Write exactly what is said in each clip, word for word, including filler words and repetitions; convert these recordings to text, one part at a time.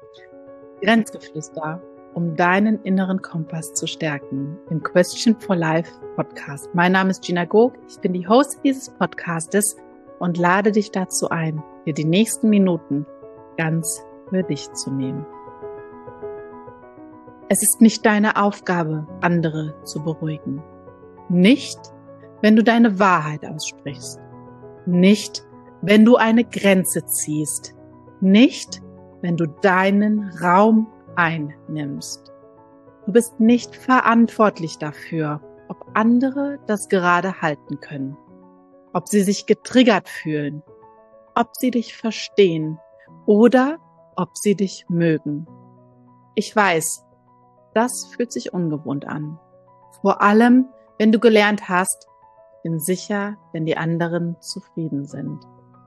Grenzgeflüster, um deinen inneren Kompass zu stärken, im Question for Life Podcast. Mein Name ist Gina Gog, ich bin die Host dieses Podcastes und lade dich dazu ein, dir die nächsten Minuten ganz für dich zu nehmen. Es ist nicht deine Aufgabe, andere zu beruhigen. Nicht, wenn du deine Wahrheit aussprichst. Nicht, wenn du eine Grenze ziehst. Nicht, wenn du deinen Raum einnimmst. Du bist nicht verantwortlich dafür, ob andere das gerade halten können, ob sie sich getriggert fühlen, ob sie dich verstehen oder ob sie dich mögen. Ich weiß, das fühlt sich ungewohnt an. Vor allem, wenn du gelernt hast, ich bin sicher, wenn die anderen zufrieden sind.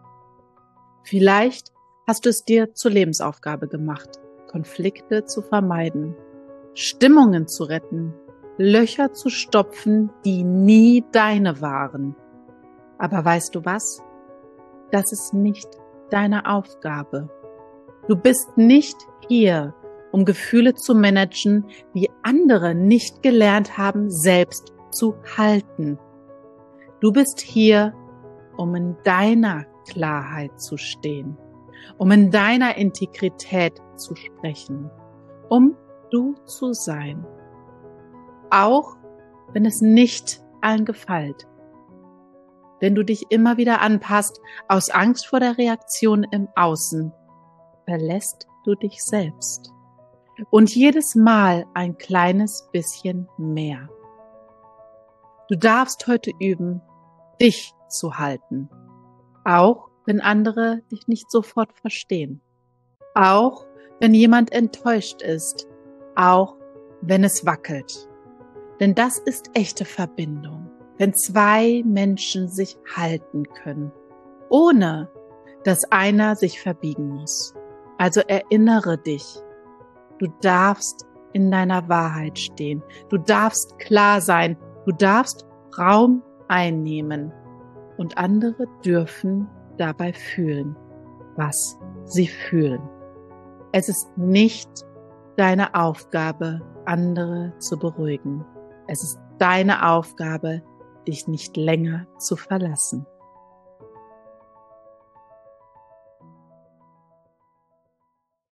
Vielleicht hast du es dir zur Lebensaufgabe gemacht, Konflikte zu vermeiden, Stimmungen zu retten, Löcher zu stopfen, die nie deine waren. Aber weißt du was? Das ist nicht deine Aufgabe. Du bist nicht hier, um Gefühle zu managen, die andere nicht gelernt haben, selbst zu halten. Du bist hier, um in deiner Klarheit zu stehen, um in deiner Integrität zu sprechen, um du zu sein. Auch wenn es nicht allen gefällt. Wenn du dich immer wieder anpasst, aus Angst vor der Reaktion im Außen, verlässt du dich selbst. Und jedes Mal ein kleines bisschen mehr. Du darfst heute üben, dich zu halten. Auch wenn andere dich nicht sofort verstehen. Auch wenn jemand enttäuscht ist. Auch wenn es wackelt. Denn das ist echte Verbindung. Wenn zwei Menschen sich halten können, ohne dass einer sich verbiegen muss. Also erinnere dich, du darfst in deiner Wahrheit stehen. Du darfst klar sein. Du darfst Raum einnehmen. Und andere dürfen dabei fühlen, was sie fühlen. Es ist nicht deine Aufgabe, andere zu beruhigen. Es ist deine Aufgabe, dich nicht länger zu verlassen.